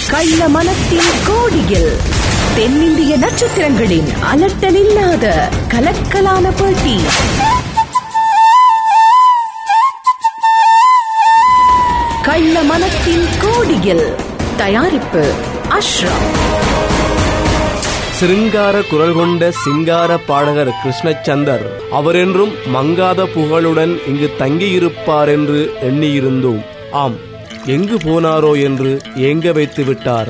கள்ள மனத்தின் கோடியில் தென்னிந்திய நட்சத்திரங்களின் அலட்டலில்லாத கலக்கலான போட்டி. கள்ள மனத்தின் கோடியில். தயாரிப்பு அஷ்ரப். சிருங்கார குரல் கொண்ட சிங்கார பாடகர் கிருஷ்ணச்சந்தர் அவரென்றும் மங்காத புகழுடன் இங்கு தங்கியிருப்பார் என்று எண்ணியிருந்தோம். ஆம், எங்கு போனாரோ என்று ஏங்க வைத்து விட்டார்.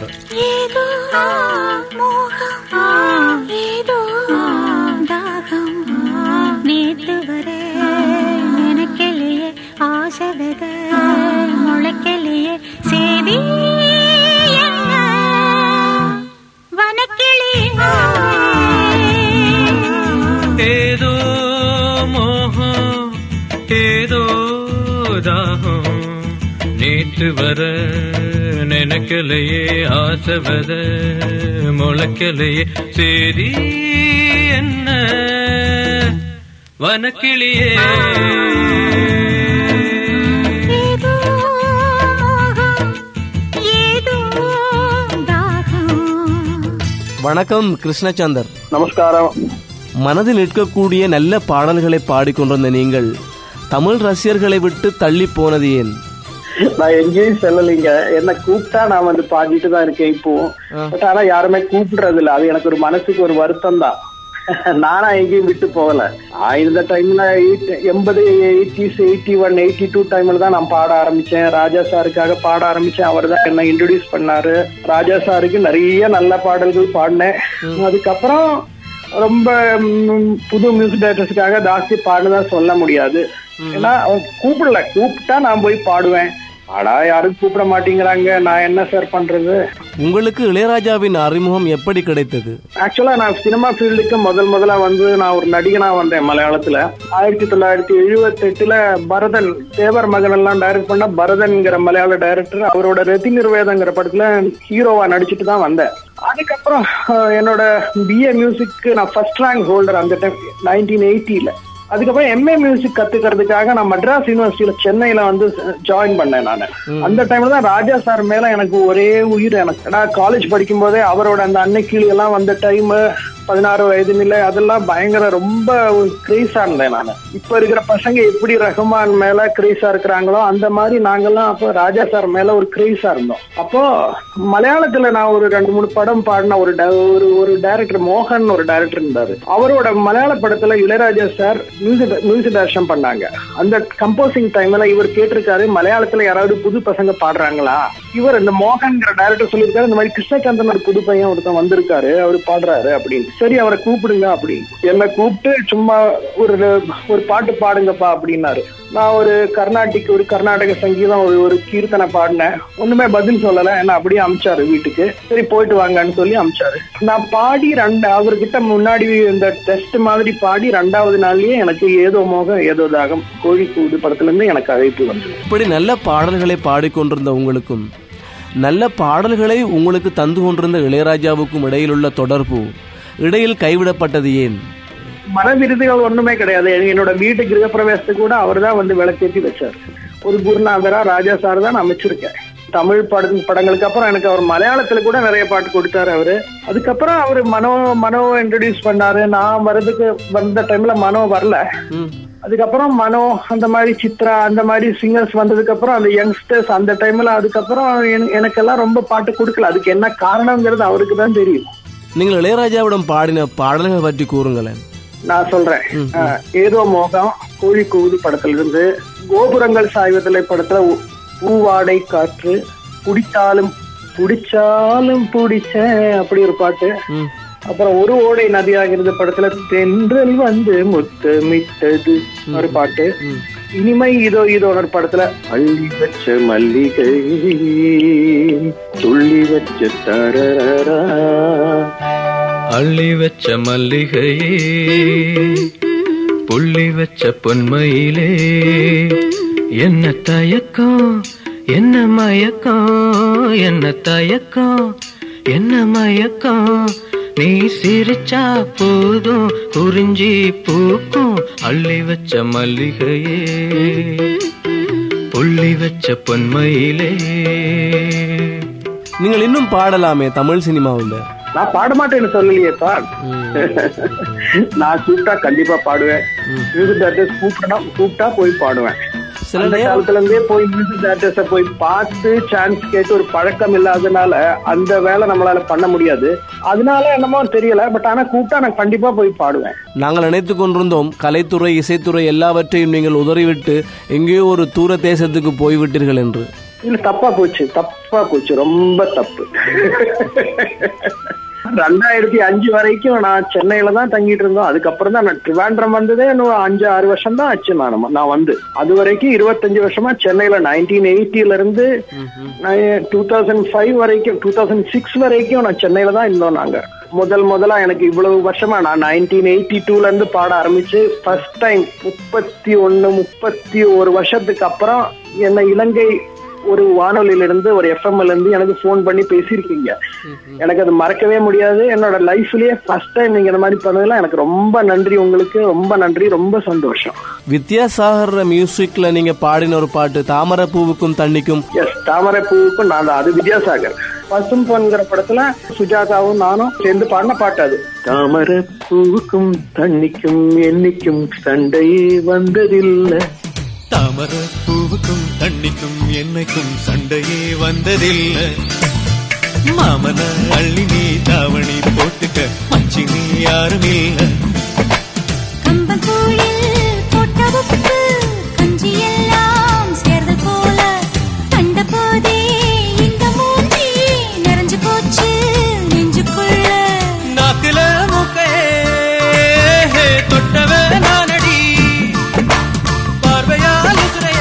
ஏதோ மோகம் ஏதோ தாகம் நேற்று வர நினைக்கலையே ஆசை வர முளைக்கலையே சேதி என்ன வனக்கிளியே. வணக்கம் கிருஷ்ணச்சந்தர். நமஸ்காரம். மனதில் நிற்கக்கூடிய நல்ல பாடல்களை பாடிக்கொண்டிருந்த நீங்கள் தமிழ் ரசிகர்களை விட்டு தள்ளி போனது ஏன்? நான் எங்கேயும் செல்லலைங்க. என்ன கூப்பிட்டா நான் வந்து பாடிட்டு தான் இருக்கேன் இப்போ. பட் ஆனா யாருமே கூப்பிடுறது இல்ல. அது எனக்கு ஒரு மனசுக்கு ஒரு வருத்தம் தான். நானா எங்கேயும் விட்டு போகல. இந்த டைம்ல 80, 80s, 81, 82 டைம்ல தான் நான் பாட ஆரம்பிச்சேன். ராஜா சாருக்காக பாட ஆரம்பிச்சேன். அவர் தான் என்ன இன்ட்ரோடியூஸ் பண்ணாரு. ராஜா சாருக்கு நிறைய நல்ல பாடல்கள் பாடினேன். அதுக்கப்புறம் ரொம்ப புது மியூசிக் டைரக்டர்ஸ்க்காக ஜாஸ்தி பாடுனதா சொல்ல முடியாது. ஏன்னா அவங்க கூப்பிட்டா நான் போய் பாடுவேன். ஆனா யாரும் கூப்பிட மாட்டேங்கிறாங்க. நான் என்ன சார் பண்றது? உங்களுக்கு இளையராஜாவின் அறிமுகம் எப்படி கிடைத்தது? ஆக்சுவலா நான் சினிமா ஃபீல்டுக்கு முதல்ல வந்து நான் ஒரு நடிகனா வந்தேன் மலையாளத்துல. 1978 பரதன், தேவர் மகன் எல்லாம் டைரக்ட் பண்ண பரதன்ங்கிற மலையாள டைரக்டர் அவரோட ரதி நிர்வேதங்கிற படத்துல ஹீரோவா நடிச்சுட்டு தான் வந்தேன். அதுக்கப்புறம் என்னோட BA மியூசிக்கு நான் ஃபர்ஸ்ட் ரேங்க் ஹோல்டர் அந்த டைம் 1980. அதுக்கப்புறம் MA மியூசிக் கத்துக்கிறதுக்காக நான் மெட்ராஸ் யூனிவர்சிட்டியில சென்னையில வந்து ஜாயின் பண்ணேன். நான் அந்த டைம்ல தான் ராஜா சார் மேல எனக்கு ஒரே உயிர். எனக்கு நான் காலேஜ் படிக்கும் போதே அவரோட அந்த அன்னைக்கிளி எல்லாம் வந்த டைம் 16 வயது நிலை அதெல்லாம் பயங்கர ரொம்ப கிரேஸா இருந்தேன் நான். இப்ப இருக்கிற பசங்க எப்படி ரஹ்மான் மேல கிரேஸா இருக்கிறாங்களோ அந்த மாதிரி நாங்கெல்லாம் அப்போ ராஜா சார் மேல ஒரு கிரேஸா இருந்தோம். அப்போ மலையாளத்துல நான் ஒரு 2-3 படம் பாடின ஒரு டைரக்டர் மோகன் ஒரு டைரக்டர் இருந்தாரு. அவரோட மலையாள படத்துல இளையராஜா சார் மியூசிக் டைரக்ஷன் பண்ணாங்க. அந்த கம்போசிங் டைம்ல இவர் கேட்டிருக்காரு, மலையாளத்துல யாராவது புது பசங்க பாடுறாங்களா? இவர் இந்த மோகன்கிற டைரக்டர் சொல்லியிருக்காரு, இந்த மாதிரி கிருஷ்ணச்சந்திரன் ஒரு புது பையன் ஒருத்தன் வந்திருக்காரு, அவரு பாடுறாரு அப்படின்னு. சரி அவரை கூப்பிடுங்க அப்படின்னு என்ன கூப்பிட்டு சும்மா ஒரு பாட்டு பாடுங்கப்பா அப்படின்னாரு. நான் ஒரு கர்நாடக சங்கீதம் ஒரு கீர்த்தனை பாடினேன். ஒண்ணுமே பதில் சொல்லல. என்ன அப்படியே அமிச்சாரு வீட்டுக்கு. சரி போயிட்டு வாங்கன்னு சொல்லி அமிச்சாரு. நான் பாடி அவர்கிட்ட முன்னாடி இந்த டெஸ்ட் மாதிரி பாடி 2வது நாள்லயே எனக்கு ஏதோ மோகம் ஏதோ தாகம் கோழி கூடு படத்துல இருந்து எனக்கு அழைப்பு வந்தது. இப்படி நல்ல பாடல்களை பாடிக்கொண்டிருந்த உங்களுக்கும் நல்ல பாடல்களை உங்களுக்கு தந்து கொண்டிருந்த இளையராஜாவுக்கும் இடையிலுள்ள தொடர்பு இடையில் கைவிடப்பட்டது ஏன்? மனவிருதுகள் ஒண்ணுமே கிடையாது. என்னோட வீட்டு கிரகப்பிரவேசத்துக்கு கூட அவர் தான் வந்து விளக்கேற்றி வச்சார். ஒரு குருநாதரா ராஜா சார் தான் நான் அமைச்சிருக்கேன். தமிழ் படங்களுக்கு அப்புறம் எனக்கு அவர் மலையாளத்துல கூட நிறைய பாட்டு கொடுத்தாரு அவரு. அதுக்கப்புறம் அவரு மனோ இன்ட்ரோடியூஸ் பண்ணாரு. நான் வந்த டைம்ல மனோ வரல. அதுக்கப்புறம் மனோ அந்த மாதிரி சித்ரா அந்த மாதிரி சிங்கர்ஸ் வந்ததுக்கு அப்புறம் அந்த யங்ஸ்டர்ஸ் அந்த டைம்ல அதுக்கப்புறம் எனக்கெல்லாம் ரொம்ப பாட்டு கொடுக்கல. அதுக்கு என்ன காரணம்ங்கிறது அவருக்கு தான் தெரியும். நீங்கள் இளையராஜாவிடம் பாடின பாடல்கள் பற்றி கூறுங்களேன். நான் சொல்றேன். ஏதோ மோகம் கோழி கூது படத்துல இருந்து, கோபுரங்கள் சாய்வதில்லை படத்துல பூவாடை காற்று, பிடிச்சாலும் பிடிச்ச அப்படி ஒரு பாட்டு. அப்புறம் ஒரு ஓடை நதியாகிறது படத்துல தென்றல் வந்து முத்தமிட்டது ஒரு பாட்டு. இனிமை இதோ ஒரு படத்துல அள்ளி வச்ச மல்லிகை துள்ளி வச்ச தரரா, அள்ளி வச்ச மல்லிகையே புள்ளி வச்ச பொன்மையிலே, என்ன தயக்கம் என்ன மயக்கம், என்ன தயக்கம் என்ன மயக்கம், நீ சிரிச்சா போதும் குறிஞ்சி பூக்கும், அள்ளி வச்ச மல்லிகையே புள்ளி வச்ச பொன்மையிலே. நீங்கள் இன்னும் பாடலாமே தமிழ் சினிமாவில். நான் பாட மாட்டேன்னு சொல்லலையேப்பா. நான் கூப்பிட்டா கண்டிப்பா பாடுவேன். மியூசிக் டைரக்டர்ஸ் கூப்பிட்டா போய் பாடுவேன். அந்த காலத்துல இருந்தே போய் மியூசிக் டைரக்டர்ஸ போய் பார்த்து சான்ஸ் கேட்டு ஒரு பழக்கம் இல்லாதனால அந்த வேலை நம்மளால பண்ண முடியாது. அதனால என்னமோ தெரியல. பட் ஆனா கூப்பிட்டா நான் கண்டிப்பா போய் பாடுவேன். நாங்கள் நினைத்து கொண்டிருந்தோம் கலைத்துறை இசைத்துறை எல்லாவற்றையும் நீங்கள் உதறிவிட்டு எங்கேயோ ஒரு தூர தேசத்துக்கு போய்விட்டீர்கள் என்று. இல்ல, தப்பா போச்சு, ரொம்ப தப்பு. 2005 வரைக்கும் நான் சென்னையில தான் தங்கிட்டு இருந்தோம். அதுக்கப்புறம் தான் நான் ட்ரிவாண்ட்ரம் வந்ததே 5-6 வருஷம் தான் ஆச்சு. நான் வந்து அது வரைக்கும் 25 வருஷமா சென்னையில 1980 இருந்து 2005 வரைக்கும் 2006 வரைக்கும் நான் சென்னையில தான் இருந்தோம். நாங்க முதலா எனக்கு இவ்வளவு வருஷமா நான் 1982 இருந்து பாட ஆரம்பிச்சு ஃபர்ஸ்ட் டைம் 31 வருஷத்துக்கு அப்புறம் என்ன இலங்கை ஒரு வானொலியில இருந்து ஒரு எஃப்எம்ல இருந்து எனக்கு போன் பண்ணி பேசியிருக்கீங்க. எனக்கு அது மறக்கவே முடியாது. என்னோட லைஃப்லயே ஃபர்ஸ்ட் டைம் நீங்க இந்த மாதிரி பண்ணதுல எனக்கு ரொம்ப நன்றி. உங்களுக்கு ரொம்ப நன்றி, ரொம்ப சந்தோஷம். வித்யாசாகர் மியூசிக்ல நீங்க பாடின ஒரு பாட்டு தாமரை பூவுக்கும் தண்ணிக்கும். எஸ், தாமரை பூவுக்கும் நான் தான். அது வித்யாசாகர். பசும் பொன்கிற படத்துல சுஜாதாவும் நானும் சேர்ந்து பாடின பாட்டு அது. தாமரை பூவுக்கும் தண்ணிக்கும் என்னைக்கும் சண்டையே வந்ததில்லை. தாமரை பூவுக்கும் தண்ணிக்கும் என்னைக்கும் சண்டையே வந்ததில்லை. மாமன அள்ளி நீ தாவணி போட்டுக்க மச்சி நீ யாரும் இல்லை. நாக்குல மூக்கே தொட்டவே நானடி, பார்வையால்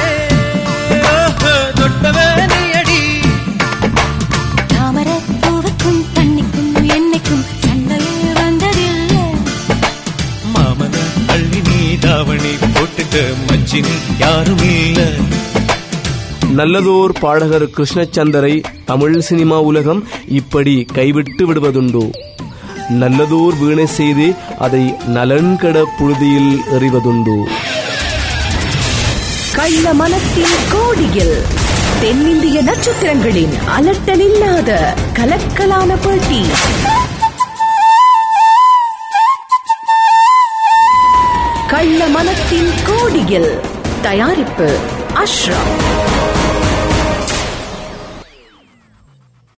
தொட்டவே நீ அடி. தாமரை பூவுக்கும் தண்ணிக்கும் என்னைக்கும் சண்டையே வந்ததில்லை. மாமன அள்ளி நீ தாவணி போட்டுக்க மச்சி நீ யாரும் இல்லை. நல்லதோர் பாடகர் கிருஷ்ணச்சந்தரை தமிழ் சினிமா உலகம் இப்படி கைவிட்டு விடுவதுண்டோ? நல்லதோர் வீணை செய்து அதை நலன்கட புழுதியில் எறிவதுண்டோ? கள்ள மனத்தின் கோடியில் தென்னிந்திய நட்சத்திரங்களின் அலட்டலில்லாத கலக்கலான போட்டி. கள்ள மனத்தின் கோடியில். தயாரிப்பு அஷ்ரப்.